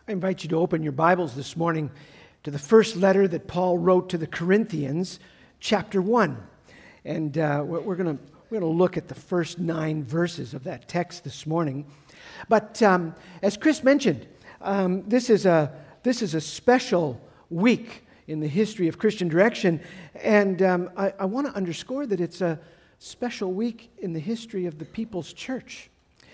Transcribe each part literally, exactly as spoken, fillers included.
I invite you to open your Bibles this morning to the first letter that Paul wrote to the Corinthians, chapter one. And uh, we're going to we're going to look at the first nine verses of that text this morning. But um, as Chris mentioned, um, this is a this is a special week in the history of Christian Direction, and um, I, I want to underscore that it's a special week in the history of the People's Church.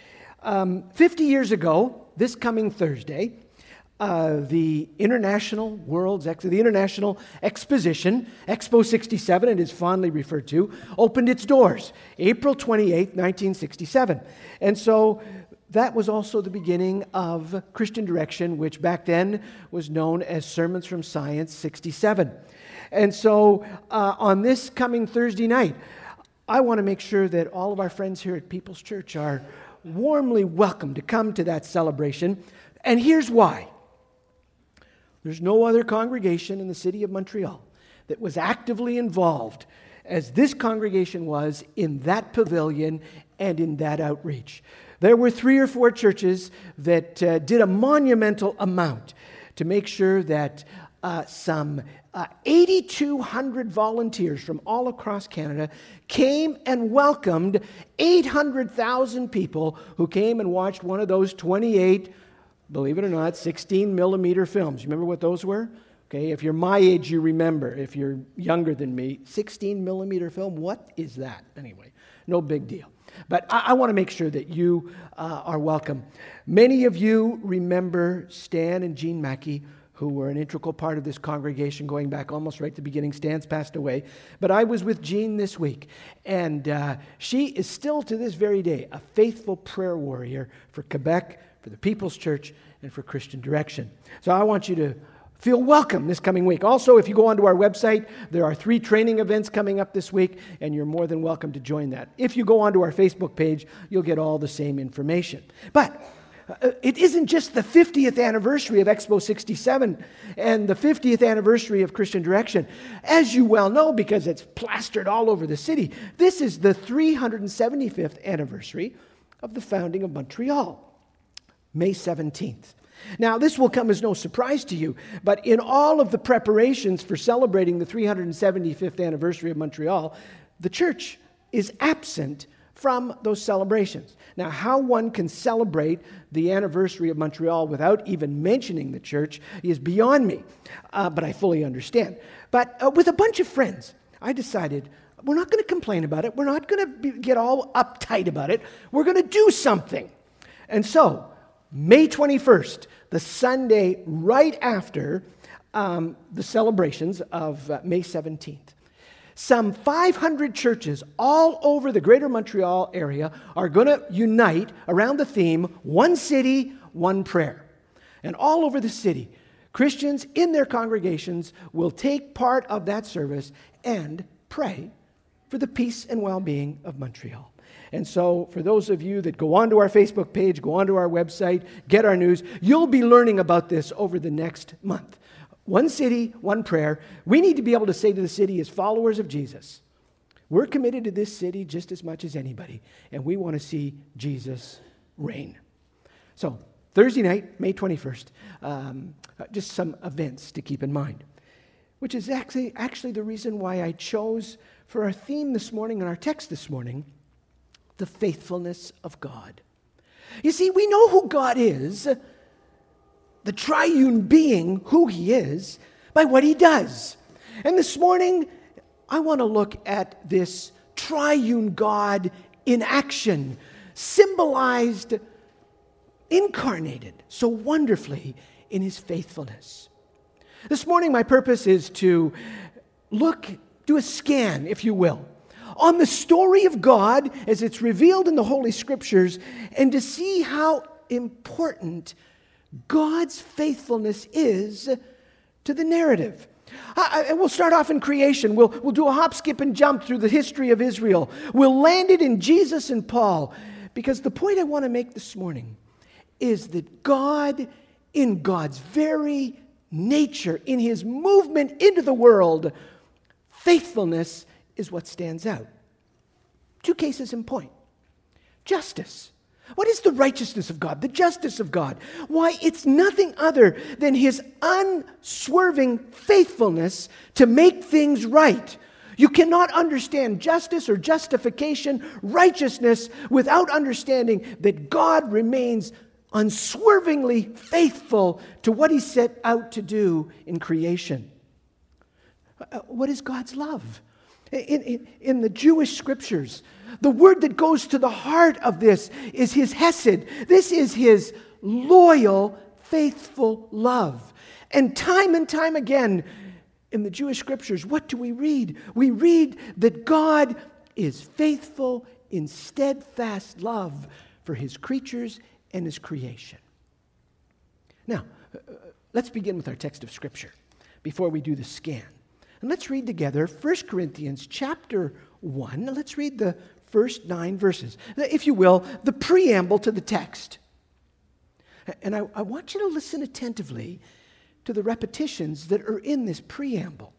Um, Fifty years ago, this coming Thursday, Uh, the International World's Ex- the International Exposition, Expo sixty-seven, it is fondly referred to, opened its doors April twenty-eighth, nineteen sixty-seven. And so that was also the beginning of Christian Direction, which back then was known as Sermons from Science sixty-seven. And so uh, on this coming Thursday night, I want to make sure that all of our friends here at People's Church are warmly welcome to come to that celebration. And here's why. There's no other congregation in the city of Montreal that was actively involved as this congregation was in that pavilion and in that outreach. There were three or four churches that uh, did a monumental amount to make sure that uh, some uh, eight thousand two hundred volunteers from all across Canada came and welcomed eight hundred thousand people who came and watched one of those twenty-eight, believe it or not, sixteen millimeter films. You remember what those were? Okay, if you're my age, you remember. If you're younger than me, sixteen millimeter film, what is that? Anyway, no big deal. But I, I want to make sure that you uh, are welcome. Many of you remember Stan and Jean Mackey, who were an integral part of this congregation going back almost right to the beginning. Stan's passed away. But I was with Jean this week, and uh, she is still to this very day a faithful prayer warrior for Quebec, for the People's Church, and for Christian Direction. So I want you to feel welcome this coming week. Also, if you go onto our website, there are three training events coming up this week, and you're more than welcome to join that. If you go onto our Facebook page, you'll get all the same information. But uh, it isn't just the fiftieth anniversary of Expo sixty-seven and the fiftieth anniversary of Christian Direction. As you well know, because it's plastered all over the city, this is the three hundred seventy-fifth anniversary of the founding of Montreal. May seventeenth. Now, this will come as no surprise to you, but in all of the preparations for celebrating the three hundred seventy-fifth anniversary of Montreal, the church is absent from those celebrations. Now, how one can celebrate the anniversary of Montreal without even mentioning the church is beyond me, uh, but I fully understand. But uh, with a bunch of friends, I decided we're not going to complain about it. We're not going to get all uptight about it. We're going to do something. And so, May twenty-first, the Sunday right after um, the celebrations of uh, May seventeenth, some five hundred churches all over the greater Montreal area are going to unite around the theme, One City, One Prayer. And all over the city, Christians in their congregations will take part of that service and pray for the peace and well-being of Montreal. And so for those of you that go onto our Facebook page, go onto our website, get our news, you'll be learning about this over the next month. One city, one prayer. We need to be able to say to the city as followers of Jesus, we're committed to this city just as much as anybody, and we want to see Jesus reign. So Thursday night, May twenty-first, um, just some events to keep in mind, which is actually, actually the reason why I chose for our theme this morning and our text this morning, the faithfulness of God. You see, we know who God is, the triune being, who he is, by what he does. And this morning, I want to look at this triune God in action, symbolized, incarnated so wonderfully in his faithfulness. This morning, my purpose is to look, do a scan, if you will, on the story of God as it's revealed in the Holy Scriptures, and to see how important God's faithfulness is to the narrative. I, I, we'll start off in creation. We'll, we'll do a hop, skip, and jump through the history of Israel. We'll land it in Jesus and Paul, because the point I want to make this morning is that God, in God's very nature, in his movement into the world, faithfulness is what stands out. Two cases in point. Justice. What is the righteousness of God, the justice of God? Why, it's nothing other than his unswerving faithfulness to make things right. You cannot understand justice or justification, righteousness, without understanding that God remains unswervingly faithful to what he set out to do in creation. Uh, what is God's love? In, in, in the Jewish scriptures, the word that goes to the heart of this is his hesed. This is his loyal, faithful love. And time and time again in the Jewish scriptures, what do we read? We read that God is faithful in steadfast love for his creatures and his creation. Now, uh, let's begin with our text of scripture before we do the scan. And let's read together First Corinthians chapter one. Let's read the first nine verses. If you will, the preamble to the text. And I, I want you to listen attentively to the repetitions that are in this preamble.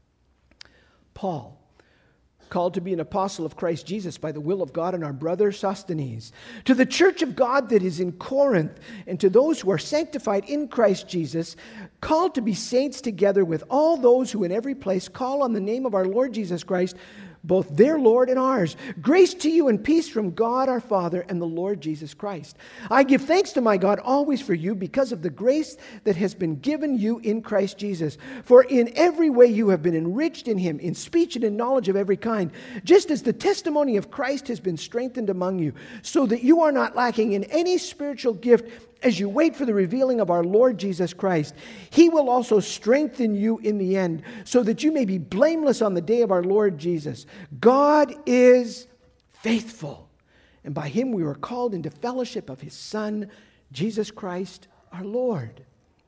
Paul, called to be an apostle of Christ Jesus by the will of God, and our brother Sosthenes, to the church of God that is in Corinth, and to those who are sanctified in Christ Jesus, called to be saints together with all those who in every place call on the name of our Lord Jesus Christ, both their Lord and ours. Grace to you and peace from God our Father and the Lord Jesus Christ. I give thanks to my God always for you because of the grace that has been given you in Christ Jesus. For in every way you have been enriched in him, in speech and in knowledge of every kind, just as the testimony of Christ has been strengthened among you, so that you are not lacking in any spiritual gift as you wait for the revealing of our Lord Jesus Christ. He will also strengthen you in the end, so that you may be blameless on the day of our Lord Jesus. God is faithful, and by him we were called into fellowship of his Son, Jesus Christ our Lord.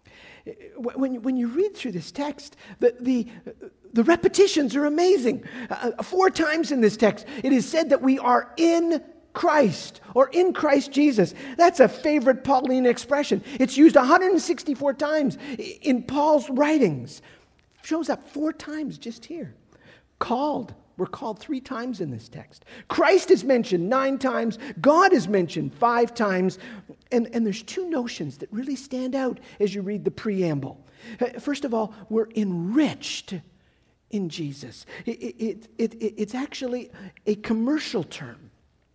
When, when you read through this text, the, the, the repetitions are amazing. Uh, four times in this text, it is said that we are in Christ, or in Christ Jesus. That's a favorite Pauline expression. It's used one hundred sixty-four times in Paul's writings. It shows up four times just here. Called. We're called three times in this text. Christ is mentioned nine times. God is mentioned five times. And, and there's two notions that really stand out as you read the preamble. First of all, we're enriched in Jesus. It, it, it, it, it's actually a commercial term.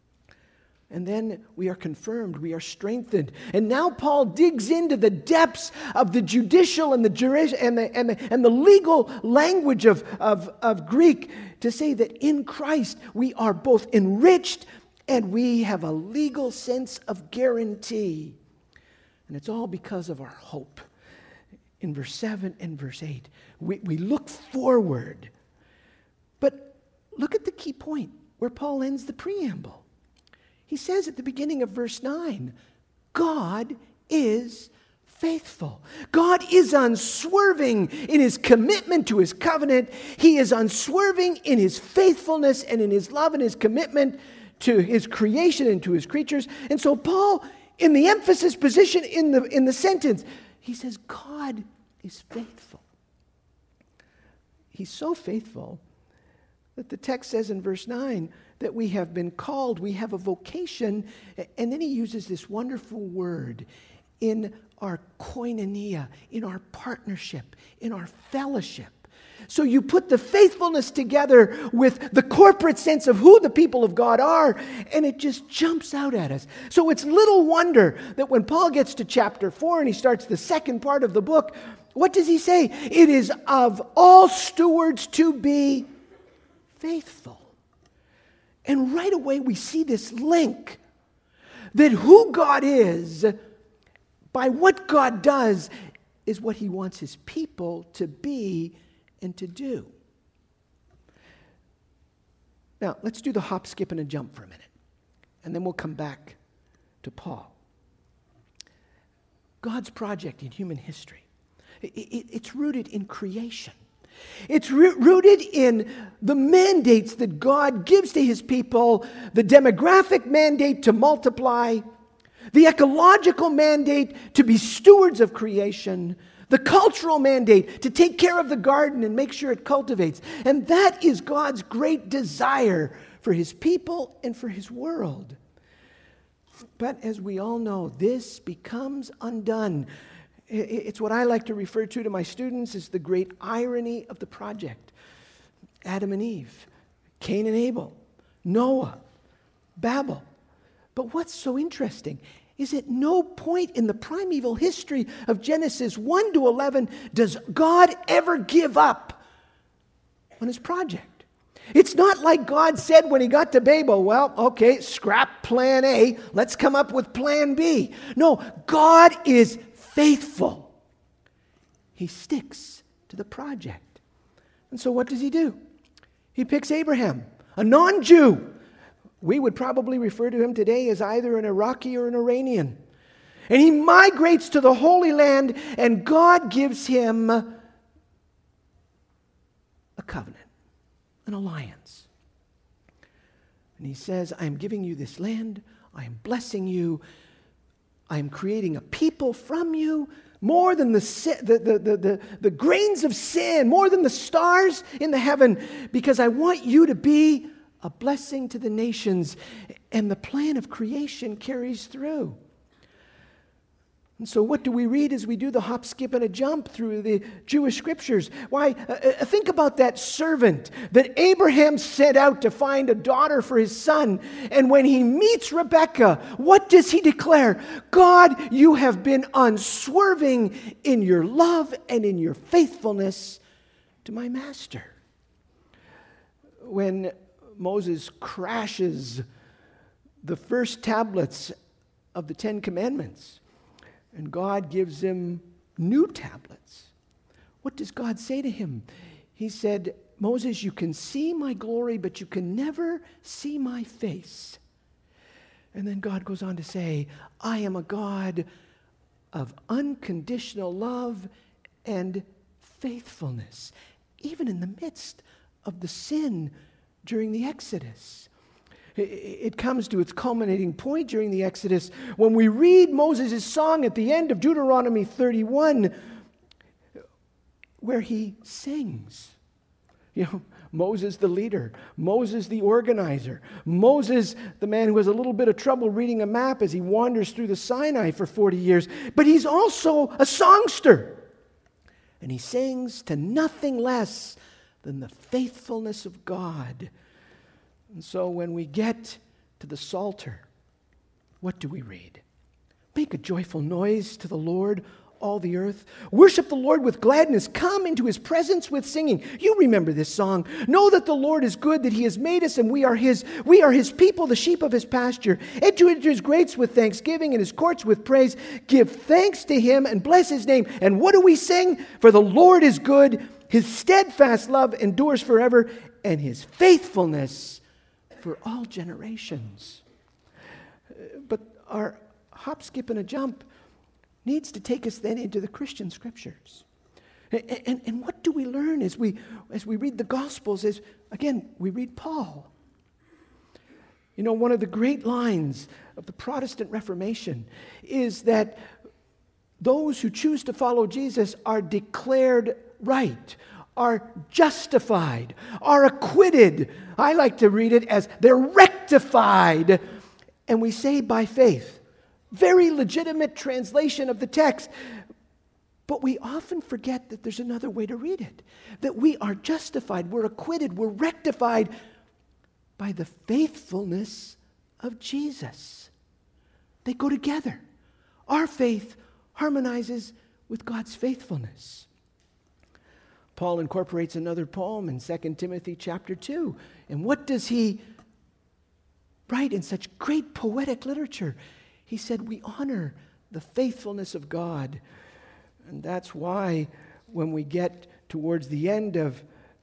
And then we are confirmed, we are strengthened. And now Paul digs into the depths of the judicial and the juris, and the, and the, and the legal language of, of, of Greek to say that in Christ we are both enriched and we have a legal sense of guarantee. And it's all because of our hope. In verse seven and verse eight, we, we look forward. But look at the key point where Paul ends the preamble. He says at the beginning of verse nine, God is faithful. God is unswerving in his commitment to his covenant. He is unswerving in his faithfulness and in his love and his commitment to his creation and to his creatures. And so Paul, in the emphasis position in the, in the sentence, he says, God is faithful. He's so faithful that the text says in verse nine that we have been called, we have a vocation, and then he uses this wonderful word in our koinonia, in our partnership, in our fellowship. So you put the faithfulness together with the corporate sense of who the people of God are, and it just jumps out at us. So it's little wonder that when Paul gets to chapter four and he starts the second part of the book, what does he say? It is of all stewards to be faithful. And right away we see this link that who God is, by what God does, is what he wants his people to be and to do. Now, let's do the hop, skip, and a jump for a minute. And then we'll come back to Paul. God's project in human history, it, it, it's rooted in creation. It's rooted in the mandates that God gives to his people, the demographic mandate to multiply, the ecological mandate to be stewards of creation, the cultural mandate to take care of the garden and make sure it cultivates. And that is God's great desire for his people and for his world. But as we all know, this becomes undone. It's what I like to refer to to my students as the great irony of the project. Adam and Eve, Cain and Abel, Noah, Babel. But what's so interesting is at no point in the primeval history of Genesis one to eleven does God ever give up on his project. It's not like God said when he got to Babel, well, okay, scrap plan A, let's come up with plan B. No, God is faithful. He sticks to the project. And so what does he do? He picks Abraham, a non-Jew. We would probably refer to him today as either an Iraqi or an Iranian. And he migrates to the Holy Land, and God gives him a covenant, an alliance. And he says, I am giving you this land. I am blessing you. I am creating a people from you, more than the, the, the, the, the, the grains of sand, more than the stars in the heaven, because I want you to be a blessing to the nations. And the plan of creation carries through. And so what do we read as we do the hop, skip, and a jump through the Jewish scriptures? Why, uh, think about that servant that Abraham sent out to find a daughter for his son. And when he meets Rebekah, what does he declare? God, you have been unswerving in your love and in your faithfulness to my master. When Moses crashes the first tablets of the Ten Commandments, and God gives him new tablets, what does God say to him? He said, Moses, you can see my glory, but you can never see my face. And then God goes on to say, I am a God of unconditional love and faithfulness, even in the midst of the sin during the Exodus. It comes to its culminating point during the Exodus when we read Moses' song at the end of Deuteronomy thirty-one, where he sings. You know, Moses the leader, Moses the organizer, Moses the man who has a little bit of trouble reading a map as he wanders through the Sinai for forty years. But he's also a songster. And he sings to nothing less than the faithfulness of God. And so when we get to the Psalter, what do we read? Make a joyful noise to the Lord, all the earth. Worship the Lord with gladness. Come into his presence with singing. You remember this song. Know that the Lord is good, that he has made us, and we are his. We are his people, the sheep of his pasture. Enter into his gates with thanksgiving and his courts with praise. Give thanks to him and bless his name. And what do we sing? For the Lord is good. His steadfast love endures forever, and his faithfulness for all generations. But our hop, skip, and a jump needs to take us then into the Christian scriptures. And, and, and what do we learn as we, as we read the Gospels? As, again, we read Paul. You know, one of the great lines of the Protestant Reformation is that those who choose to follow Jesus are declared right, are justified, are acquitted. I like to read it as they're rectified. And we say by faith. Very legitimate translation of the text. But we often forget that there's another way to read it. That we are justified, we're acquitted, we're rectified by the faithfulness of Jesus. They go together. Our faith harmonizes with God's faithfulness. Paul incorporates another poem in Second Timothy chapter two. And what does he write in such great poetic literature? He said, we honor the faithfulness of God. And that's why when we get towards the end of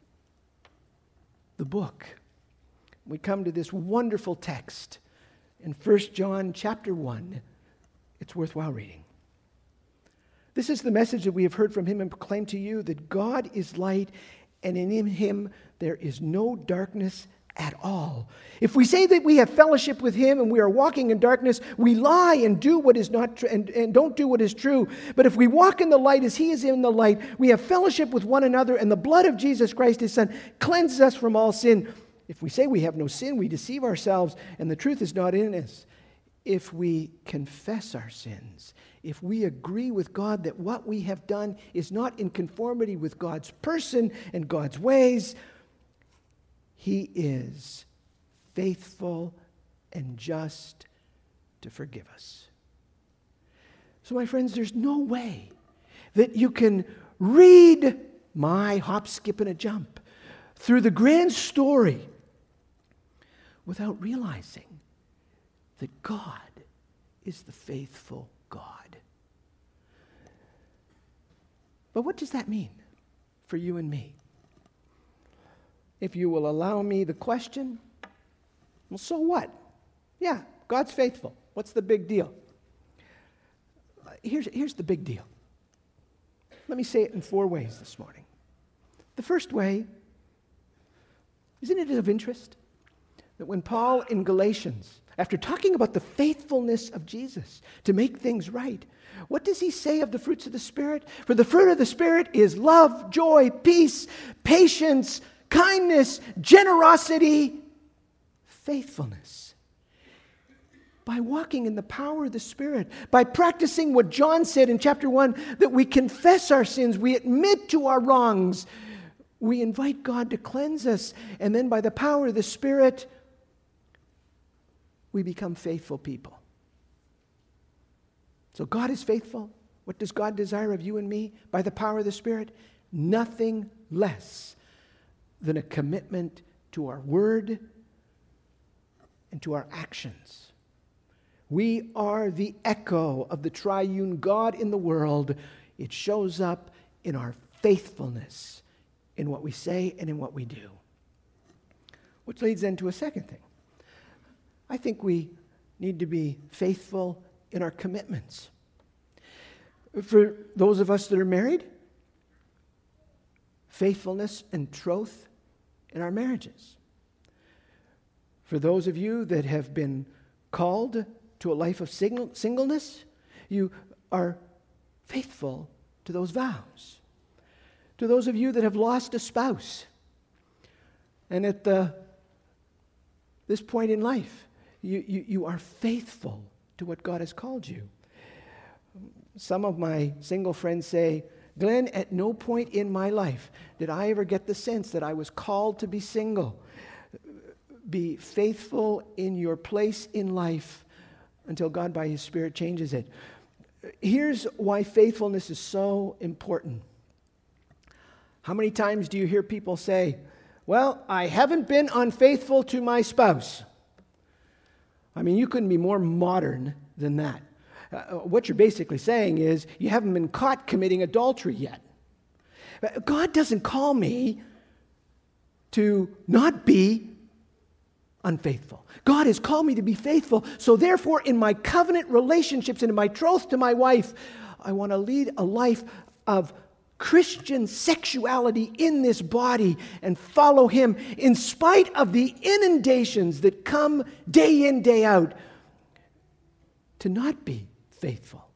the book, we come to this wonderful text in First John chapter one. It's worthwhile reading. This is the message that we have heard from him and proclaim to you, that God is light, and in him there is no darkness at all. If we say that we have fellowship with him and we are walking in darkness, we lie and do what is not tr- and, and don't do what is true. But if we walk in the light as he is in the light, we have fellowship with one another, and the blood of Jesus Christ, his Son, cleanses us from all sin. If we say we have no sin, we deceive ourselves, and the truth is not in us. if we confess our sins, if we agree with God that what we have done is not in conformity with God's person and God's ways, He is faithful and just to forgive us. So, my friends, there's no way that you can read my hop, skip, and a jump through the grand story without realizing that God is the faithful God. But what does that mean for you and me? If you will allow me the question, well, so what? Yeah, God's faithful. What's the big deal? Here's, here's the big deal. Let me say it in four ways this morning. The first way, isn't it of interest that when Paul in Galatians, after talking about the faithfulness of Jesus to make things right, what does he say of the fruits of the Spirit? For the fruit of the Spirit is love, joy, peace, patience, kindness, generosity, faithfulness. By walking in the power of the Spirit, by practicing what John said in chapter one, that we confess our sins, we admit to our wrongs, we invite God to cleanse us, and then by the power of the Spirit, we become faithful people. So God is faithful. What does God desire of you and me by the power of the Spirit? Nothing less than a commitment to our word and to our actions. We are the echo of the triune God in the world. It shows up in our faithfulness in what we say and in what we do. Which leads then to a second thing. I think we need to be faithful in our commitments. For those of us that are married, faithfulness and troth in our marriages. For those of you that have been called to a life of single, singleness, you are faithful to those vows. To those of you that have lost a spouse, and at the, this point in life, you, you, you are faithful to what God has called you. Some of my single friends say, Glenn, at no point in my life did I ever get the sense that I was called to be single. Be faithful in your place in life until God by His Spirit changes it. Here's why faithfulness is so important. How many times do you hear people say, well, I haven't been unfaithful to my spouse? I mean, you couldn't be more modern than that. Uh, what you're basically saying is you haven't been caught committing adultery yet. God doesn't call me to not be unfaithful. God has called me to be faithful. So therefore, in my covenant relationships and in my troth to my wife, I want to lead a life of Christian sexuality in this body and follow Him in spite of the inundations that come day in, day out to not be faithful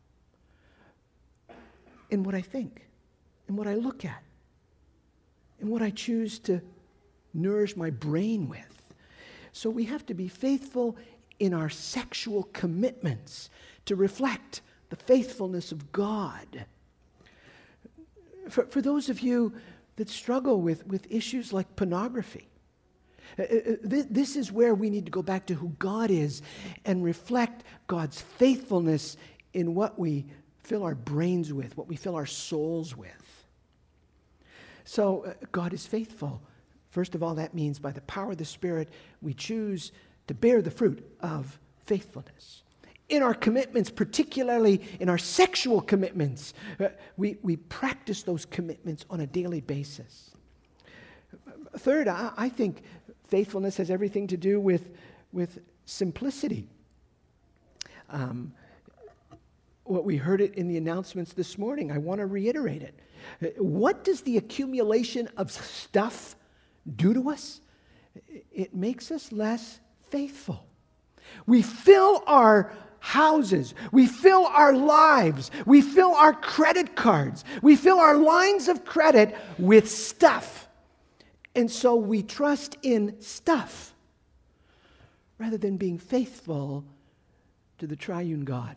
in what I think, in what I look at, in what I choose to nourish my brain with. So we have to be faithful in our sexual commitments to reflect the faithfulness of God. For, for those of you that struggle with, with issues like pornography, uh, th- this is where we need to go back to who God is and reflect God's faithfulness in what we fill our brains with, what we fill our souls with. So uh, God is faithful. First of all, that means by the power of the Spirit, we choose to bear the fruit of faithfulness. In our commitments, particularly in our sexual commitments, uh, we, we practice those commitments on a daily basis. Third, I, I think faithfulness has everything to do with, with simplicity. Um, what we heard it in the announcements this morning, I want to reiterate it. What does the accumulation of stuff do to us? It makes us less faithful. We fill our houses, we fill our lives, we fill our credit cards, we fill our lines of credit with stuff. And so we trust in stuff rather than being faithful to the triune God.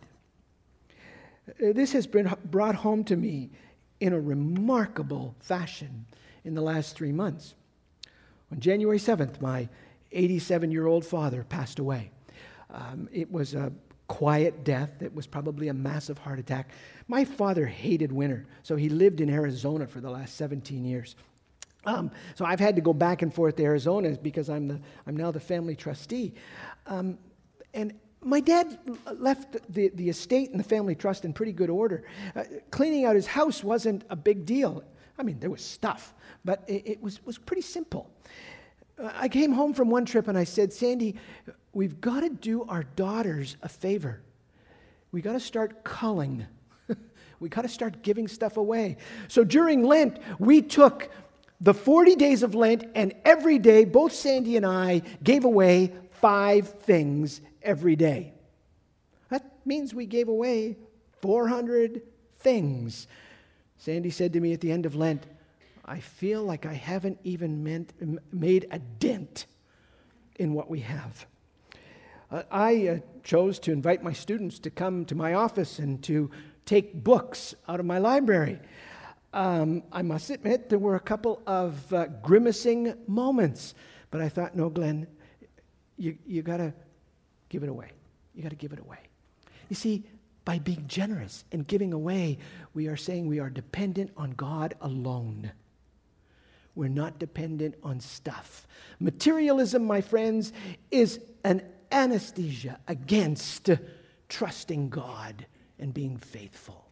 Uh, This has been brought home to me in a remarkable fashion in the last three months. On January seventh, my eighty-seven-year-old father passed away. Um, it was a quiet death. It was probably a massive heart attack. My father hated winter, so he lived in Arizona for the last seventeen years. Um, so I've had to go back and forth to Arizona because I'm the I'm now the family trustee. Um, and my dad left the, the estate and the family trust in pretty good order. Uh, cleaning out his house wasn't a big deal. I mean, there was stuff, but it, it was, was pretty simple. Uh, I came home from one trip and I said, Sandy, we've got to do our daughters a favor. We got to start culling. We got to start giving stuff away. So during Lent, we took the forty days of Lent, and every day, both Sandy and I gave away five things every day. That means we gave away four hundred things. Sandy said to me at the end of Lent, I feel like I haven't even meant, made a dent in what we have. Uh, I uh, chose to invite my students to come to my office and to take books out of my library. Um, I must admit, there were a couple of uh, grimacing moments, but I thought, no, Glenn, you you got to give it away. You got to give it away. You see, by being generous and giving away, we are saying we are dependent on God alone. We're not dependent on stuff. Materialism, my friends, is an anesthesia against trusting God and being faithful.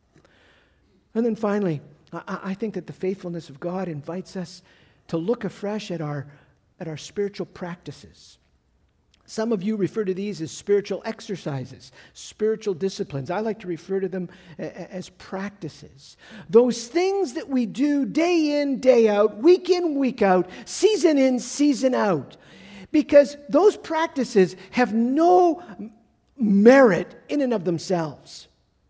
And then finally, I, I think that the faithfulness of God invites us to look afresh at our, at our spiritual practices. Some of you refer to these as spiritual exercises, spiritual disciplines. I like to refer to them as practices. Those things that we do day in, day out, week in, week out, season in, season out. Because those practices have no merit in and of themselves.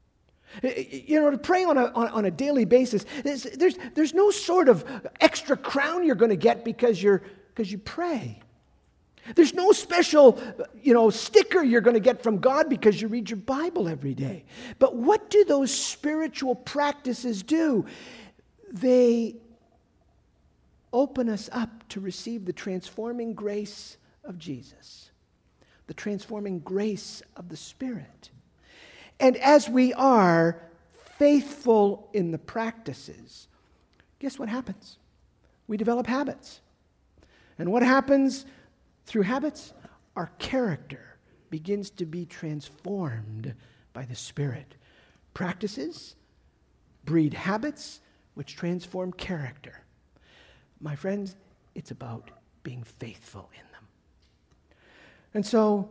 You know, to pray on a, on, on a daily basis, there's, there's, there's no sort of extra crown you're going to get because you're because you pray. There's no special, you know, sticker you're going to get from God because you read your Bible every day. But what do those spiritual practices do? They open us up to receive the transforming grace of Jesus, the transforming grace of the Spirit. And as we are faithful in the practices, guess what happens? We develop habits. And what happens through habits? Our character begins to be transformed by the Spirit. Practices breed habits which transform character. My friends, it's about being faithful in them. And so,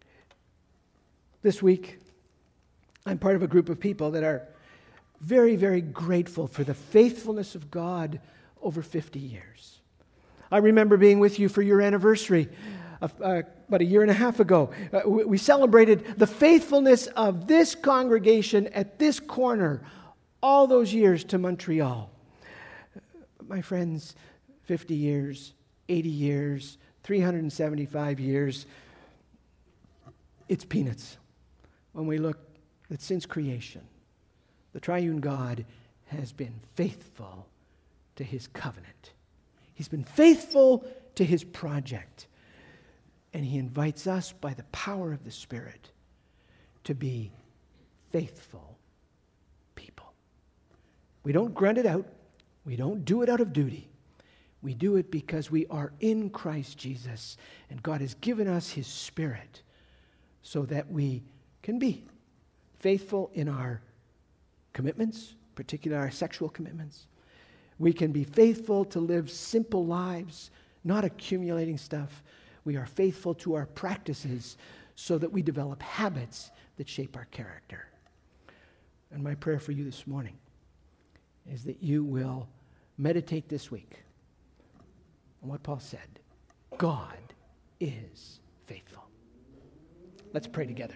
this week, I'm part of a group of people that are very, very grateful for the faithfulness of God over fifty years. I remember being with you for your anniversary uh, uh, about a year and a half ago. Uh, we, we celebrated the faithfulness of this congregation at this corner all those years to Montreal. My friends, fifty years, eighty years, three hundred seventy-five years, it's peanuts when we look that since creation, the triune God has been faithful to his covenant. He's been faithful to his project. And he invites us by the power of the Spirit to be faithful people. We don't grunt it out. We don't do it out of duty. We do it because we are in Christ Jesus, and God has given us his Spirit so that we can be faithful in our commitments, particularly our sexual commitments. We can be faithful to live simple lives, not accumulating stuff. We are faithful to our practices so that we develop habits that shape our character. And my prayer for you this morning is that you will meditate this week on what Paul said. God is faithful. Let's pray together.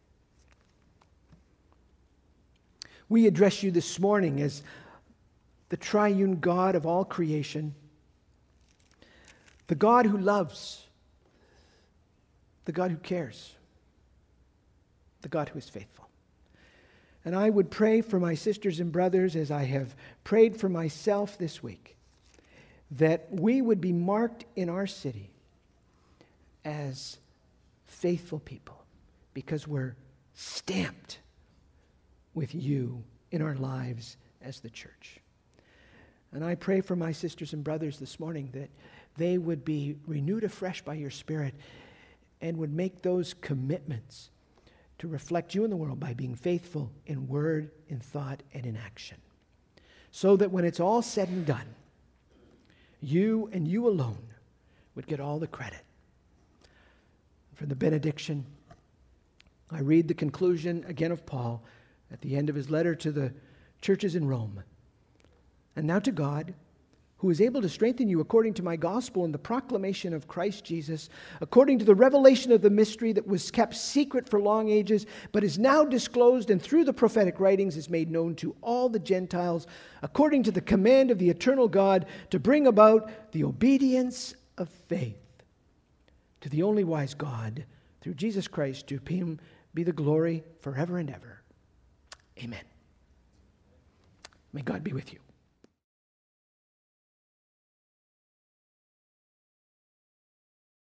We address you this morning as the triune God of all creation, the God who loves, the God who cares, the God who is faithful. And I would pray for my sisters and brothers, as I have prayed for myself this week, that we would be marked in our city as faithful people, because we're stamped with you in our lives as the church. And I pray for my sisters and brothers this morning that they would be renewed afresh by your Spirit and would make those commitments to reflect you in the world by being faithful in word, in thought, and in action. So that when it's all said and done, you and you alone would get all the credit. For the benediction, I read the conclusion again of Paul at the end of his letter to the churches in Rome. And now to God, who is able to strengthen you according to my gospel and the proclamation of Christ Jesus, according to the revelation of the mystery that was kept secret for long ages, but is now disclosed and through the prophetic writings is made known to all the Gentiles, according to the command of the eternal God, to bring about the obedience of faith to the only wise God, through Jesus Christ, to whom be the glory forever and ever. Amen. May God be with you.